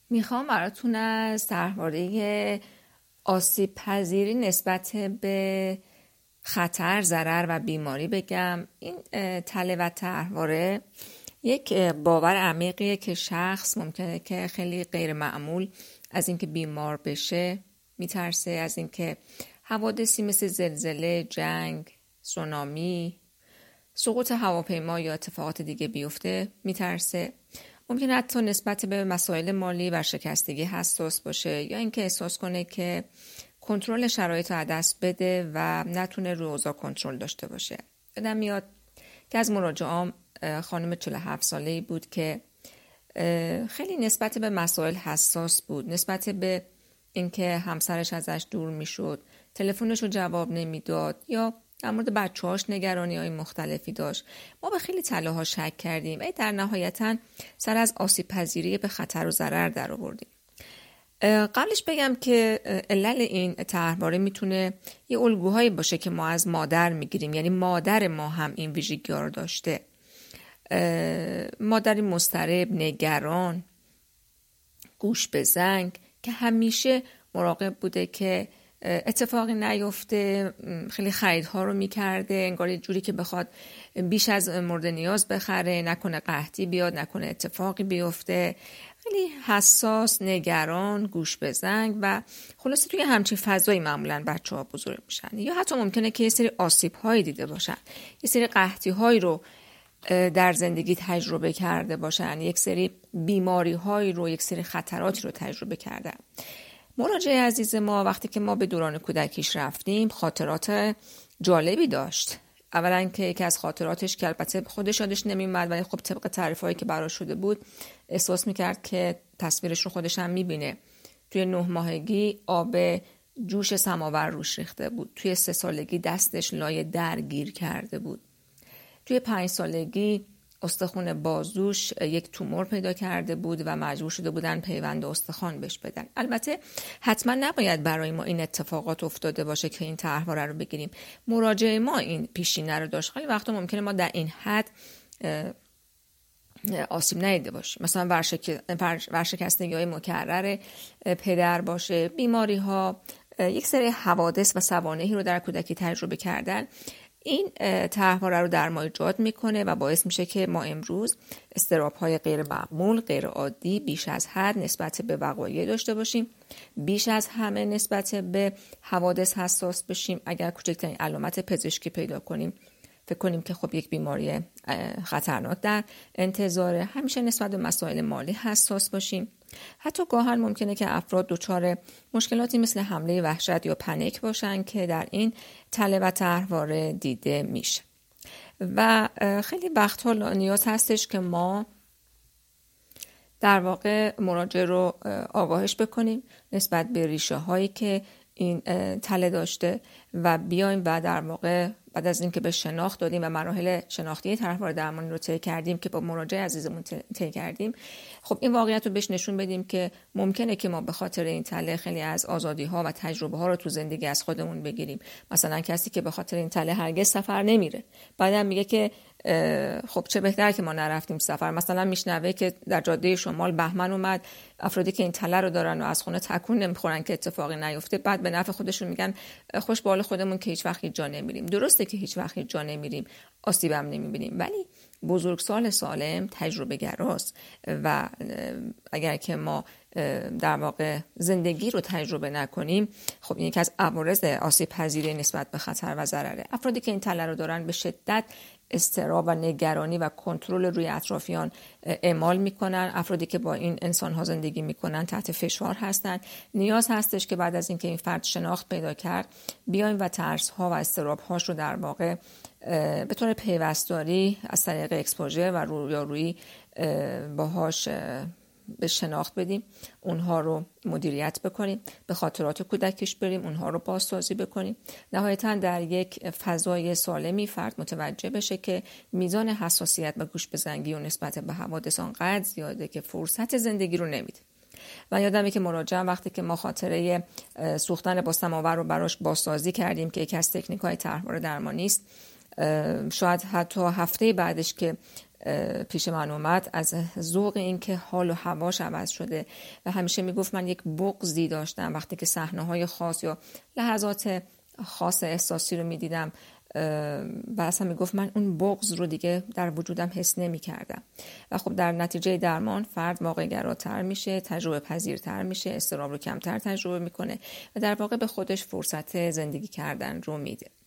میخوام براتون از درباره آسیب پذیری نسبت به خطر، ضرر و بیماری بگم. این تله و طرحواره یک باور عمیقیه که شخص ممکنه که خیلی غیر معمول از اینکه بیمار بشه میترسه، از اینکه حوادثی مثل زلزله، جنگ، سونامی، سقوط هواپیما یا اتفاقات دیگه بیفته میترسه. ممکنه حتی نسبت به مسائل مالی و شکستگی حساس باشه یا اینکه احساس کنه که کنترل شرایط رو از دست بده و نتونه روی اوضاع کنترل داشته باشه. یادم میاد که از مراجعام خانم 47 ساله‌ای بود که خیلی نسبت به مسائل حساس بود، نسبت به اینکه همسرش ازش دور میشد، تلفنش رو جواب نمیداد یا در مورد بچه‌هاش نگرانی‌های مختلفی داشت. ما به خیلی تله‌ها شک کردیم، ای در نهایتاً سر از آسیب پذیری به خطر و ضرر در آوردیم. قبلش بگم که علل این طرحواره میتونه یه الگوهایی باشه که ما از مادر میگیریم، یعنی مادر ما هم این ویژگی‌ها رو داشته. مادری مضطرب، نگران، گوش به زنگ که همیشه مراقب بوده که اتفاقی نیفته، خیلی خریدها رو میکرده انگار یه جوری که بخواد بیش از مورد نیاز بخره، نکنه قحطی بیاد، نکنه اتفاقی بیفته، خیلی حساس، نگران، گوش به زنگ و خلاصه توی همچین فضایی معمولاً بچه‌ها بزرگ میشن. یا حتی ممکنه که یه سری آسیب‌هایی دیده باشن، یه سری قحطی‌هایی رو در زندگی تجربه کرده باشن، یک سری بیماری‌هایی رو، یک سری خطراتی رو تجربه کردن. مراجع عزیز ما وقتی که ما به دوران کودکیش رفتیم خاطرات جالبی داشت. اولا که یکی از خاطراتش که البته خودش یادش نمیومد ولی خب طبق تعریفایی که براش شده بود احساس میکرد که تصویرش رو خودش هم میبینه. توی 9 ماهگی آب جوش سماور روش ریخته بود. توی 3 سالگی دستش لای در گیر کرده بود. توی 5 سالگی استخوان بازوش یک تومور پیدا کرده بود و مجبور شده بودن پیوند استخوان بهش بدن. البته حتما نباید برای ما این اتفاقات افتاده باشه که این طرحواره رو بگیریم. مراجع ما این پیشینه رو داشت. خیلی وقتا ممکنه ما در این حد آسیب ندیده باشیم، مثلا ورشکستگی‌های مکرر پدر باشه، بیماری ها، یک سری حوادث و سوانحی رو در کودکی تجربه کردن. این طرحواره رو در ما ایجاد میکنه و باعث میشه که ما امروز اضطراب‌های غیر معمول، غیر عادی، بیش از حد نسبت به وقایع داشته باشیم، بیش از همه نسبت به حوادث حساس بشیم. اگر کوچکترین علامت پزشکی پیدا کنیم فکر کنیم که خب یک بیماری خطرناک در انتظاره. همیشه نسبت به مسائل مالی حساس باشیم. حتی گاهن ممکنه که افراد دچار مشکلاتی مثل حمله وحشت یا پنیک باشن که در این تله و طرحواره دیده میشه. و خیلی وقتها نیاز هستش که ما در واقع مراجع رو آگاهش بکنیم نسبت به ریشه هایی که این تله داشته و بیایم و در واقع بعد از اینکه به شناخت دادیم و مراحل شناختی طرحواره درمانی رو طی کردیم که با مراجع عزیزمون طی کردیم، خب این واقعیت رو بهش نشون بدیم که ممکنه که ما به خاطر این تله خیلی از آزادی ها و تجربه ها رو تو زندگی از خودمون بگیریم. مثلا کسی که به خاطر این تله هرگز سفر نمیره، بعدم میگه که خب چه بهتر که ما نرفتیم سفر. مثلا میشنوه که در جاده شمال بهمن اومد، افرادی که این تله رو دارن و از خونه تکون نمیخورن که اتفاقی نیفته، بعد به نفع خودشون میگن خوش به حال خودمون که هیچ وقت جا نمیریم. درسته که هیچ وقت جا نمیریم، آسیبم نمیبینیم، ولی بزرگسال سالم تجربه گراست و اگر که ما در واقع زندگی رو تجربه نکنیم، خب این یکی از عوارض آسیب پذیری نسبت به خطر و ضرره. افرادی که این تله رو دارن به شدت اضطراب و نگرانی و کنترل روی اطرافیان اعمال میکنن. افرادی که با این انسان ها زندگی میکنن تحت فشار هستن. نیاز هستش که بعد از اینکه این فرد شناخت پیدا کرد بیایم و ترس ها و اضطراب هاش رو در واقع به طور پیوستاری از طریق اکسپوژر و رویارویی باهاش به شناخت بدیم، اونها رو مدیریت بکنیم، به خاطرات کودکیش بریم، اونها رو بازسازی بکنیم. نهایتاً در یک فضای سالمی فرد متوجه بشه که میزان حساسیت و گوش به زنگی و نسبت به حوادث آنقدر زیاده که فرصت زندگی رو نمیده. و یادمه که مراجعم وقتی که ما خاطره سوختن با سماور رو براش بازسازی کردیم که یکی از تکنیک‌های طرحواره درمانی است، شاید حتی هفته بعدش که پیش من اومد از ذوق این که حال و هواش عوض شده و همیشه میگفت من یک بغضی داشتم وقتی که صحنه‌های خاص یا لحظات خاص احساسی رو میدیدم و اصلا میگفت من اون بغض رو دیگه در وجودم حس نمی‌کردم و خب در نتیجه درمان فرد واقع‌گراتر میشه، تجربه پذیرتر میشه، اضطراب رو کمتر تجربه میکنه و در واقع به خودش فرصت زندگی کردن رو میده.